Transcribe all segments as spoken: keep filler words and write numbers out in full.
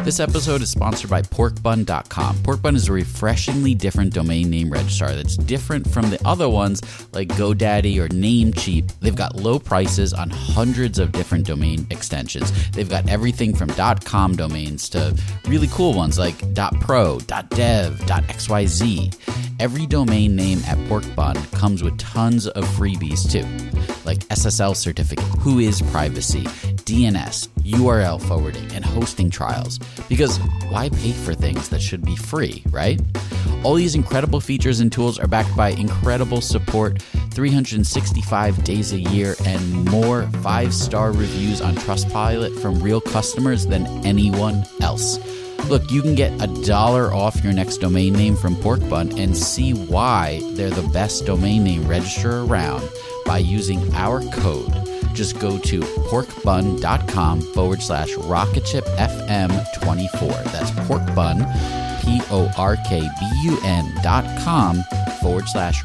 This episode is sponsored by pork bun dot com. Pork Bun is a refreshingly different domain name registrar that's different from the other ones like GoDaddy or Namecheap. They've got low prices on hundreds of different domain extensions. They've got everything from .com domains to really cool ones like .pro, .dev, .xyz. Every domain name at Porkbun comes with tons of freebies too, like S S L certificate, Whois privacy, D N S, U R L forwarding, and hosting trials. Because why pay for things that should be free, right? All these incredible features and tools are backed by incredible support, three hundred sixty-five days a year, and more five-star reviews on Trustpilot from real customers than anyone else. Look, you can get a dollar off your next domain name from Porkbun and see why they're the best domain name registrar around by using our code. Just go to porkbun.com forward slash rocketshipfm24. That's porkbun, P O R K B U N dot com forward slash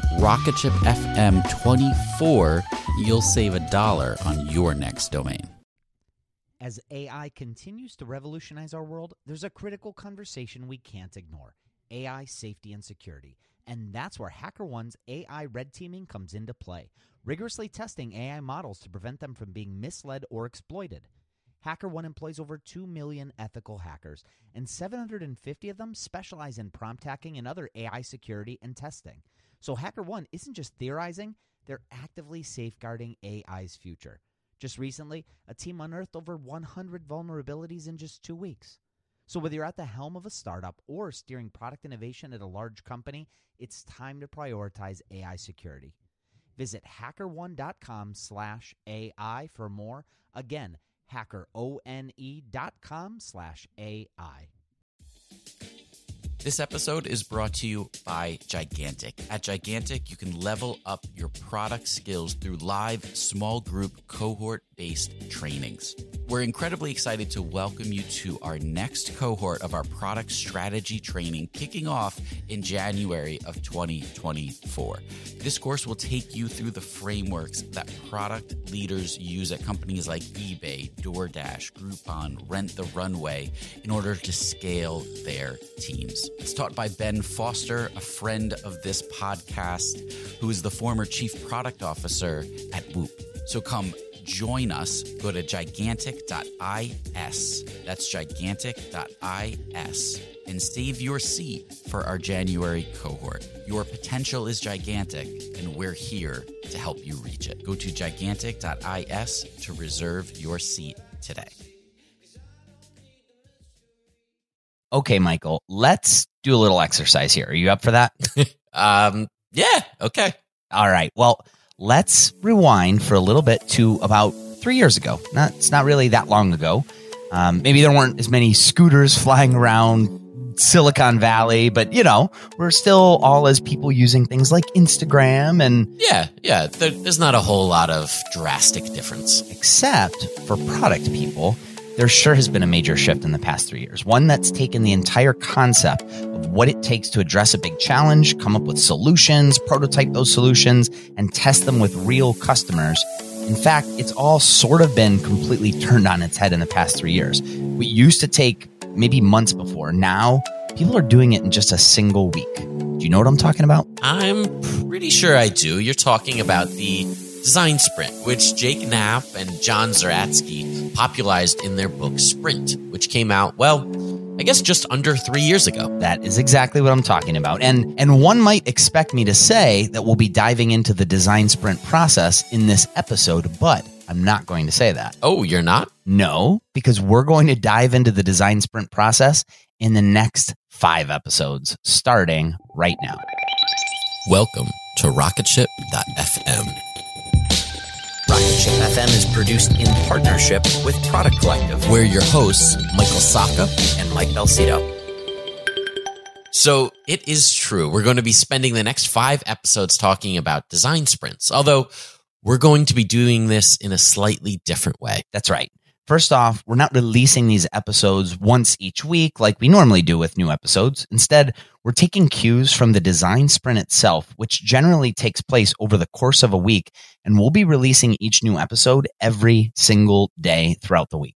rocketshipfm24. You'll save a dollar on your next domain. As A I continues to revolutionize our world, there's a critical conversation we can't ignore: A I safety and security. And that's where HackerOne's A I red teaming comes into play, rigorously testing A I models to prevent them from being misled or exploited. HackerOne employs over two million ethical hackers, and seven hundred fifty of them specialize in prompt hacking and other A I security and testing. So HackerOne isn't just theorizing, they're actively safeguarding A I's future. Just recently, a team unearthed over one hundred vulnerabilities in just two weeks. So whether you're at the helm of a startup or steering product innovation at a large company, it's time to prioritize A I security. Visit hackerone.com slash AI for more. Again, hackerone.com slash AI. This episode is brought to you by Gigantic. At Gigantic, you can level up your product skills through live, small group, cohort-based trainings. We're incredibly excited to welcome you to our next cohort of our product strategy training, kicking off in January of twenty twenty-four. This course will take you through the frameworks that product leaders use at companies like eBay, DoorDash, Groupon, Rent the Runway in order to scale their teams. It's taught by Ben Foster, a friend of this podcast, who is the former chief product officer at Whoop. So come join us. Go to gigantic dot is. That's gigantic dot is and save your seat for our January cohort. Your potential is gigantic, and we're here to help you reach it. Go to gigantic dot is to reserve your seat today. Okay, Michael, let's do a little exercise here. Are you up for that? um, yeah, okay. All right. Well, let's rewind for a little bit to about three years ago. Not, it's not really that long ago. Um, maybe there weren't as many scooters flying around Silicon Valley, but, you know, we're still all as people using things like Instagram and... Yeah, yeah. There, there's not a whole lot of drastic difference. Except for product people, there sure has been a major shift in the past three years. One that's taken the entire concept of what it takes to address a big challenge, come up with solutions, prototype those solutions, and test them with real customers. In fact, it's all sort of been completely turned on its head in the past three years. We used to take maybe months before. Now, people are doing it in just a single week. Do you know what I'm talking about? I'm pretty sure I do. You're talking about the Design Sprint, which Jake Knapp and John Zeratsky popularized in their book Sprint, which came out, well, I guess just under three years ago. That is exactly what I'm talking about. And and one might expect me to say that we'll be diving into the Design Sprint process in this episode, but I'm not going to say that. Oh, you're not? No, because we're going to dive into the Design Sprint process in the next five episodes, starting right now. Welcome to rocketship dot f m. Rocketship F M is produced in partnership with Product Collective. We're your hosts, Michael Sacca and Mike Belcito. So it is true. We're going to be spending the next five episodes talking about design sprints, although we're going to be doing this in a slightly different way. That's right. First off, we're not releasing these episodes once each week like we normally do with new episodes. Instead, we're taking cues from the design sprint itself, which generally takes place over the course of a week, and we'll be releasing each new episode every single day throughout the week.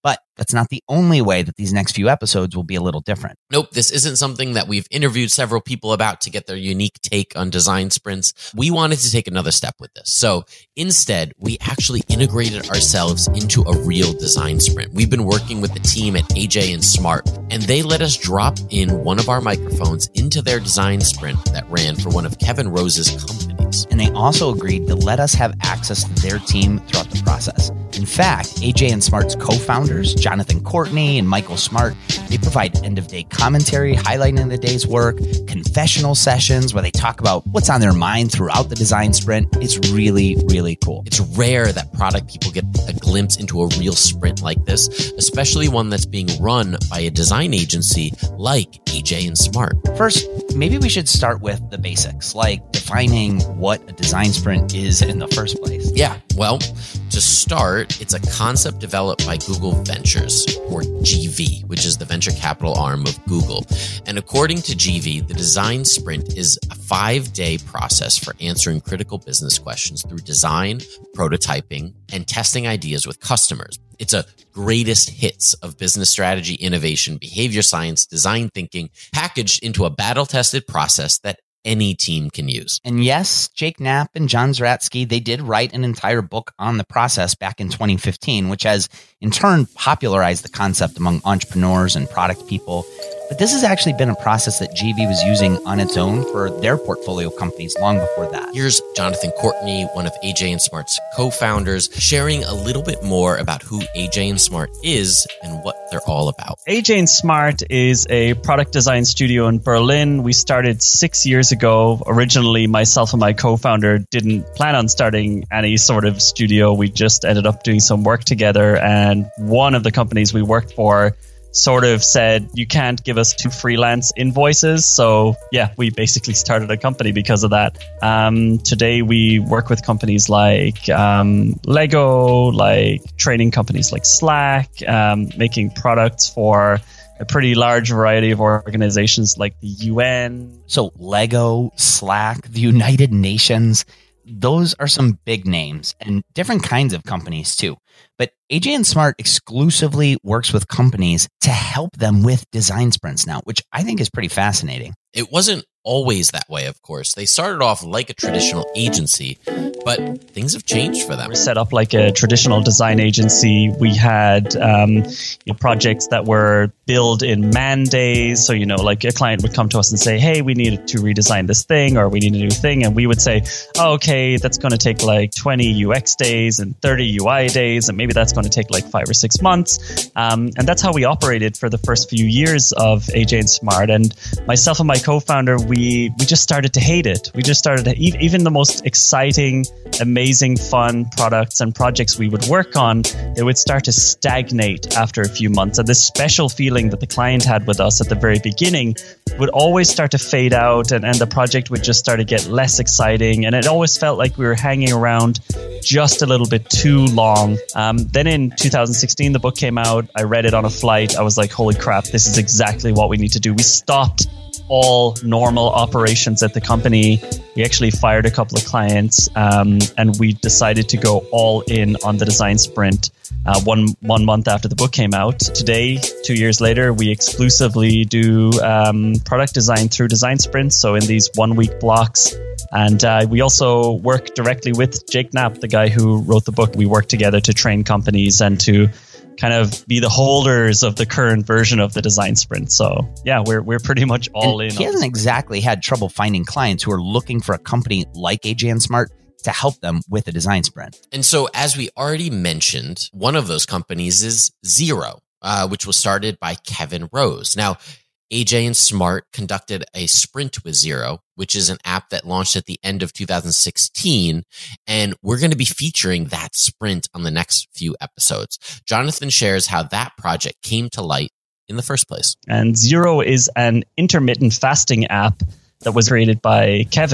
But that's not the only way that these next few episodes will be a little different. Nope, this isn't something that we've interviewed several people about to get their unique take on design sprints. We wanted to take another step with this. So instead, we actually integrated ourselves into a real design sprint. We've been working with the team at A J and Smart, and they let us drop in one of our microphones into their design sprint that ran for one of Kevin Rose's companies. And they also agreed to let us have access to their team throughout the process. In fact, A J and Smart's co-founders, Jonathan Courtney and Michael Smart, they provide end-of-day commentary highlighting the day's work, confessional sessions where they talk about what's on their mind throughout the design sprint. It's really, really cool. It's rare that product people get a glimpse into a real sprint like this, especially one that's being run by a design agency like A J and Smart. First, maybe we should start with the basics, like defining what a design sprint is in the first place. Yeah, well, to start, it's a concept developed by Google Ventures, or G V, which is the venture capital arm of Google. And according to G V, the design sprint is a five-day process for answering critical business questions through design, prototyping, and testing ideas with customers. It's a greatest hits of business strategy, innovation, behavior science, design thinking, packaged into a battle-tested process that any team can use. And yes, Jake Knapp and John Zeratsky, they did write an entire book on the process back in twenty fifteen, which has in turn popularized the concept among entrepreneurs and product people. But this has actually been a process that G V was using on its own for their portfolio companies long before that. Here's Jonathan Courtney, one of A J and Smart's co-founders, sharing a little bit more about who A J and Smart is and what they're all about. A J and Smart is a product design studio in Berlin. We started six years ago. Originally, myself and my co-founder didn't plan on starting any sort of studio. We just ended up doing some work together. And one of the companies we worked for sort of said, you can't give us two freelance invoices. So yeah, we basically started a company because of that. Um, today we work with companies like um, Lego, like training companies like Slack, um, making products for a pretty large variety of organizations like the U N. So Lego, Slack, the United Nations, those are some big names and different kinds of companies too. But A J and Smart exclusively works with companies to help them with design sprints now, which I think is pretty fascinating. It wasn't always that way, of course. They started off like a traditional agency, but things have changed for them. We're set up like a traditional design agency. We had um, you know, projects that were billed in man days. So, you know, like a client would come to us and say, hey, we need to redesign this thing, or we need a new thing. And we would say, oh, okay, that's going to take like twenty U X days and thirty U I days. And maybe that's going to take like five or six months. Um, and that's how we operated for the first few years of A J and Smart. And myself and my co-founder, we we just started to hate it. We just started to, even the most exciting, amazing, fun products and projects we would work on, they would start to stagnate after a few months. And this special feeling that the client had with us at the very beginning would always start to fade out, and, and the project would just start to get less exciting. And it always felt like we were hanging around just a little bit too long. Um, then in two thousand sixteen, the book came out. I read it on a flight. I was like, holy crap, this is exactly what we need to do. We stopped all normal operations at the company. We actually fired a couple of clients, um, and we decided to go all in on the design sprint uh, one one month after the book came out. Today, two years later, we exclusively do um, product design through design sprints, so in these one-week blocks. And uh, we also work directly with Jake Knapp, the guy who wrote the book. We work together to train companies and to kind of be the holders of the current version of the design sprint. So yeah, we're we're pretty much all and in. He hasn't exactly had trouble finding clients who are looking for a company like A J and Smart to help them with a design sprint. And so, as we already mentioned, one of those companies is Xero, uh, which was started by Kevin Rose. Now, A J and Smart conducted a sprint with Xero, which is an app that launched at the end of two thousand sixteen. And we're going to be featuring that sprint on the next few episodes. Jonathan shares how that project came to light in the first place. And Xero is an intermittent fasting app that was created by Kevin.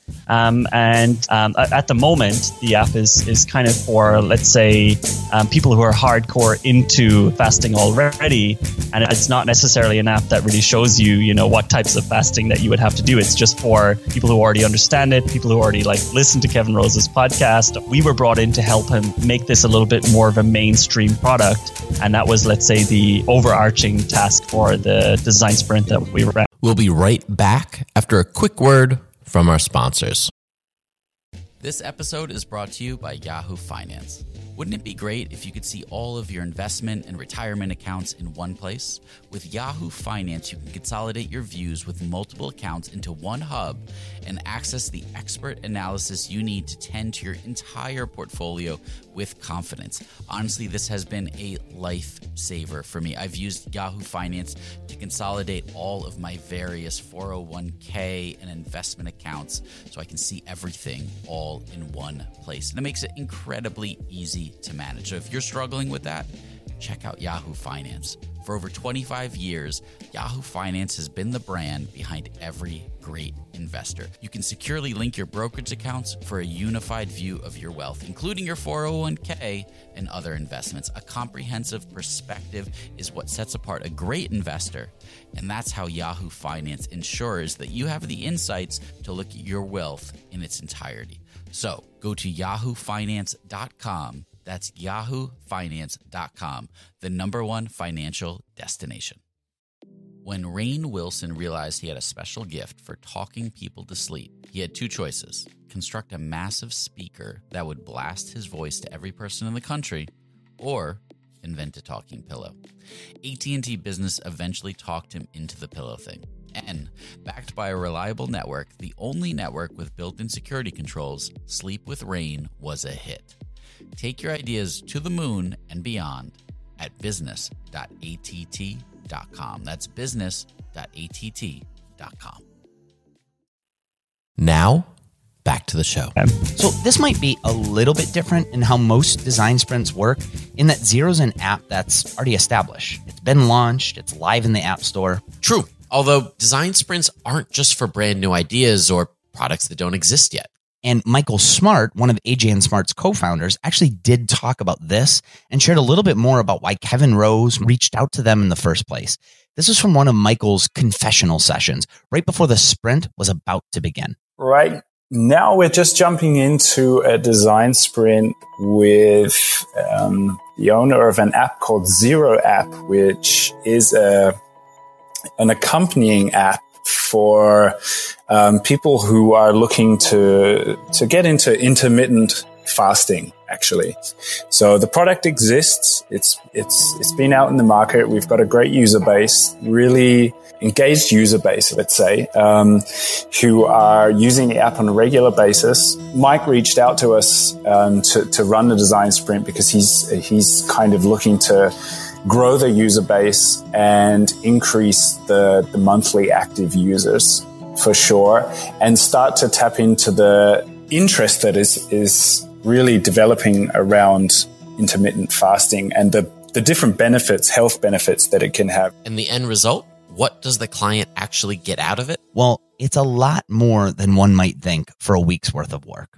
Um, and um, at the moment, the app is is kind of for, let's say, um, people who are hardcore into fasting already. And it's not necessarily an app that really shows you, you know, what types of fasting that you would have to do. It's just for people who already understand it, people who already like listen to Kevin Rose's podcast. We were brought in to help him make this a little bit more of a mainstream product. And that was, let's say, the overarching task for the design sprint that we ran. We'll be right back after a quick word from our sponsors. This episode is brought to you by Yahoo Finance. Wouldn't it be great if you could see all of your investment and retirement accounts in one place? With Yahoo Finance, you can consolidate your views with multiple accounts into one hub and access the expert analysis you need to tend to your entire portfolio with confidence. Honestly, this has been a lifesaver for me. I've used Yahoo Finance to consolidate all of my various four oh one k and investment accounts so I can see everything all in one place. And it makes it incredibly easy to manage. So if you're struggling with that, check out Yahoo Finance. For over twenty-five years, Yahoo Finance has been the brand behind every great investor. You can securely link your brokerage accounts for a unified view of your wealth, including your four oh one k and other investments. A comprehensive perspective is what sets apart a great investor, and that's how Yahoo Finance ensures that you have the insights to look at your wealth in its entirety. So go to yahoo finance dot com. That's yahoo finance dot com, the number one financial destination. When Rainn Wilson realized he had a special gift for talking people to sleep, he had two choices: construct a massive speaker that would blast his voice to every person in the country, or invent a talking pillow. A T and T Business eventually talked him into the pillow thing. And, backed by a reliable network, the only network with built-in security controls, Sleep with Rainn was a hit. Take your ideas to the moon and beyond at business dot a t t dot com. That's business dot a t t dot com. Now, back to the show. So this might be a little bit different in how most design sprints work, in that Xero's an app that's already established. It's been launched. It's live in the App Store. True. Although design sprints aren't just for brand new ideas or products that don't exist yet. And Michael Smart, one of A J and Smart's co-founders, actually did talk about this and shared a little bit more about why Kevin Rose reached out to them in the first place. This is from one of Michael's confessional sessions right before the sprint was about to begin. Right now, we're just jumping into a design sprint with um, the owner of an app called Xero App, which is a an accompanying app for um, people who are looking to to get into intermittent fasting, actually. So the product exists. It's it's it's been out in the market. We've got a great user base, really engaged user base, let's say, um, who are using the app on a regular basis. Mike reached out to us um, to to run the design sprint because he's he's kind of looking to grow the user base and increase the, the monthly active users for sure, and start to tap into the interest that is is really developing around intermittent fasting and the, the different benefits, health benefits that it can have. And the end result? What does the client actually get out of it? Well, it's a lot more than one might think for a week's worth of work.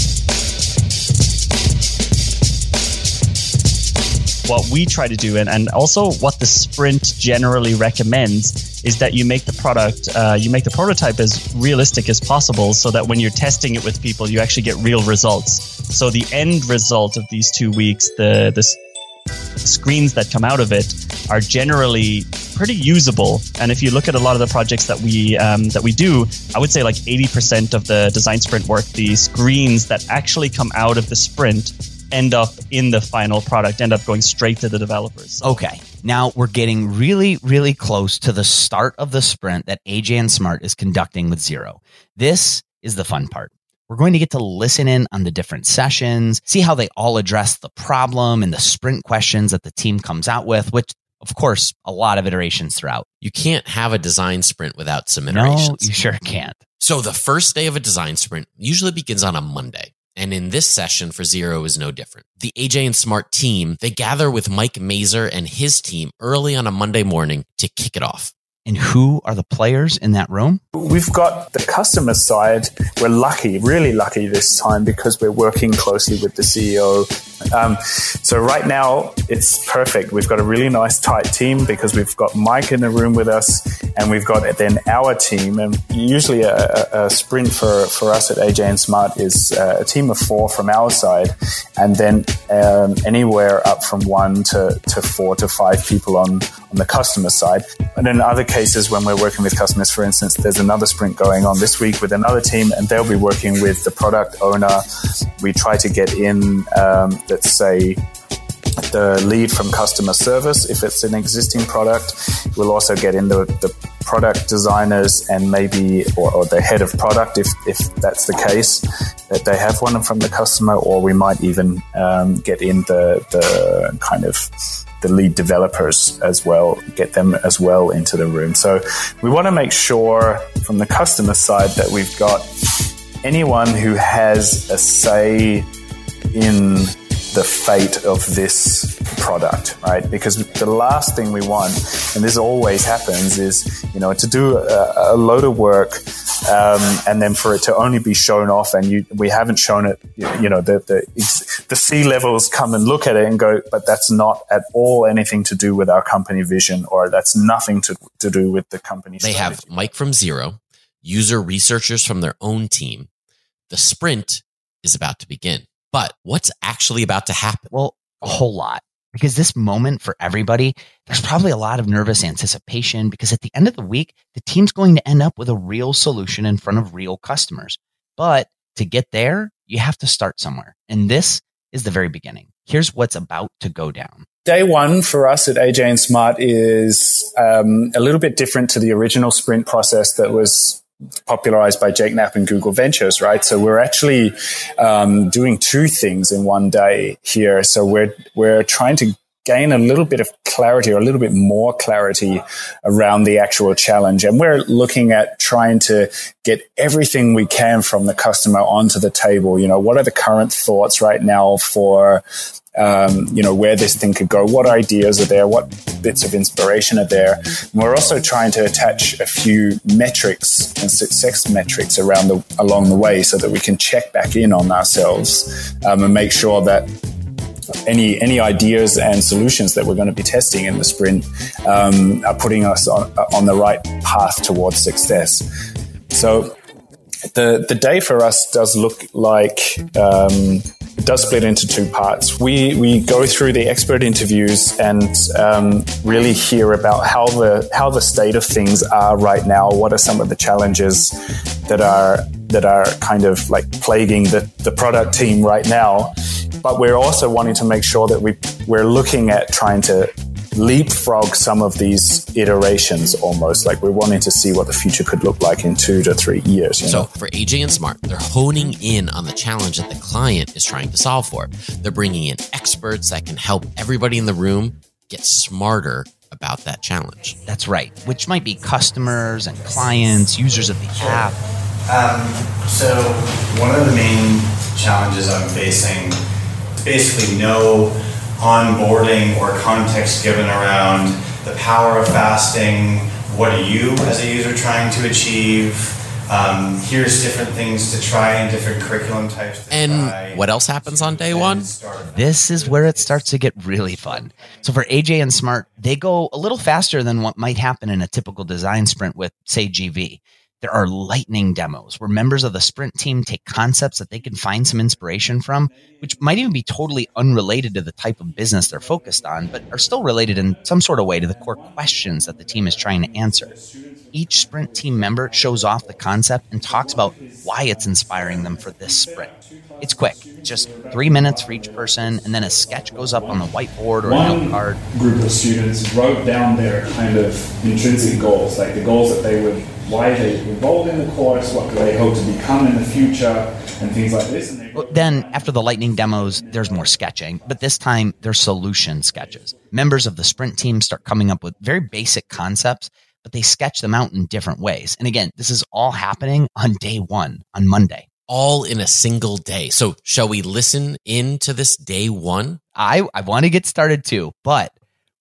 What we try to do, and, and also what the sprint generally recommends, is that you make the product, uh, you make the prototype as realistic as possible so that when you're testing it with people, you actually get real results. So the end result of these two weeks, the, the screens that come out of it are generally pretty usable. And if you look at a lot of the projects that we um, that we do, I would say like eighty percent of the design sprint work, the screens that actually come out of the sprint end up in the final product, end up going straight to the developers. Okay, now we're getting really, really close to the start of the sprint that A J and Smart is conducting with Xero. This is the fun part. We're going to get to listen in on the different sessions, see how they all address the problem and the sprint questions that the team comes out with, which, of course, a lot of iterations throughout. You can't have a design sprint without some iterations. No, you sure can't. So the first day of a design sprint usually begins on a Monday. And in this session for Xero is no different. The A J and Smart team, they gather with Mike Mazer and his team early on a Monday morning to kick it off. And who are the players in that room? We've got the customer side. We're lucky, really lucky this time because we're working closely with the C E O. Um, so right now it's perfect. We've got a really nice tight team because we've got Mike in the room with us and we've got then our team. And usually a, a, a sprint for, for us at A J and Smart is uh, a team of four from our side and then um, anywhere up from one to, to four to five people on, on the customer side. And in other cases, when we're working with customers, for instance, there's another sprint going on this week with another team and they'll be working with the product owner. We try to get in, um, let's say, the lead from customer service if it's an existing product. We'll also get in the, the product designers and maybe, or, or the head of product if, if that's the case, that they have one from the customer, or we might even um, get in the, the kind of the lead developers as well, get them as well into the room. So we want to make sure from the customer side that we've got anyone who has a say in the fate of this product, right? Because the last thing we want, and this always happens, is, you know, to do a, a load of work um, and then for it to only be shown off and you, we haven't shown it, you know, the, the, the C-levels come and look at it and go, but that's not at all anything to do with our company vision, or that's nothing to, to do with the company They strategy. have Mike from Xero, user researchers from their own team. The sprint is about to begin. But what's actually about to happen? Well, a whole lot. Because this moment for everybody, there's probably a lot of nervous anticipation because at the end of the week, the team's going to end up with a real solution in front of real customers. But to get there, you have to start somewhere. And this is the very beginning. Here's what's about to go down. Day one for us at A J and Smart is um, a little bit different to the original sprint process that was popularized by Jake Knapp and Google Ventures, right? So we're actually um, doing two things in one day here. So we're we're trying to gain a little bit of clarity or a little bit more clarity around the actual challenge. And we're looking at trying to get everything we can from the customer onto the table. You know, what are the current thoughts right now for Um, you know, where this thing could go, what ideas are there, what bits of inspiration are there. And we're also trying to attach a few metrics and success metrics around the, along the way so that we can check back in on ourselves um, and make sure that any any ideas and solutions that we're going to be testing in the sprint um, are putting us on, on the right path towards success. So the the day for us does look like um, it does split into two parts. We we go through the expert interviews and um, really hear about how the how the state of things are right now. What are some of the challenges that are that are kind of like plaguing the, the product team right now? But we're also wanting to make sure that we we're looking at trying to leapfrog some of these iterations almost. Like we're wanting to see what the future could look like in two to three years. You so know? For A J and Smart, they're honing in on the challenge that the client is trying to solve for. They're bringing in experts that can help everybody in the room get smarter about that challenge. That's right, which might be customers and clients, users of the app. Um, so one of the main challenges I'm facing is basically no onboarding or context given around the power of fasting. What are you as a user trying to achieve? Um, here's different things to try and different curriculum types to And try. what else happens on day one? This is where it starts to get really fun. So for A J and Smart, they go a little faster than what might happen in a typical design sprint with, say, G V. There are lightning demos where members of the sprint team take concepts that they can find some inspiration from, which might even be totally unrelated to the type of business they're focused on, but are still related in some sort of way to the core questions that the team is trying to answer. Each sprint team member shows off the concept and talks about why it's inspiring them for this sprint. It's quick, just three minutes for each person, and then a sketch goes up on the whiteboard or a note card. Group of students wrote down their kind of intrinsic goals, like the goals that they would, why they enrolled in the course, what do they hope to become in the future, and things like this. And they Well, then, after the lightning demos, there's more sketching, but this time they're solution sketches. Members of the sprint team start coming up with very basic concepts, but they sketch them out in different ways. And again, this is all happening on day one, on Monday. All in a single day. So shall we listen in to this day one? I, I want to get started too, but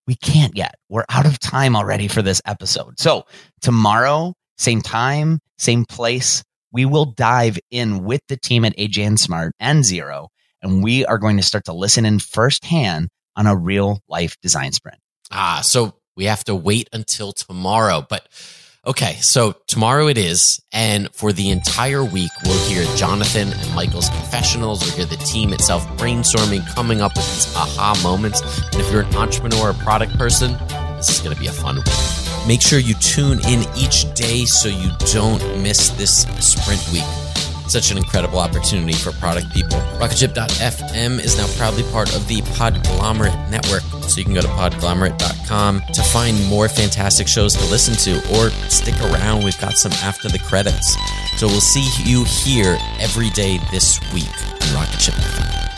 we can't yet. We're out of time already for this episode. So tomorrow, same time, same place, we will dive in with the team at A J and Smart and Xero, and we are going to start to listen in firsthand on a real life design sprint. Ah, so we have to wait until tomorrow. But okay, so tomorrow it is. And for the entire week, we'll hear Jonathan and Michael's confessionals. We'll hear the team itself brainstorming, coming up with these aha moments. And if you're an entrepreneur or product person, this is going to be a fun week. Make sure you tune in each day so you don't miss this sprint week. Such an incredible opportunity for product people. Rocketship dot f m is now proudly part of the Podglomerate Network. So you can go to podglomerate dot com to find more fantastic shows to listen to, or stick around. We've got some after the credits. So we'll see you here every day this week on Rocketship F M.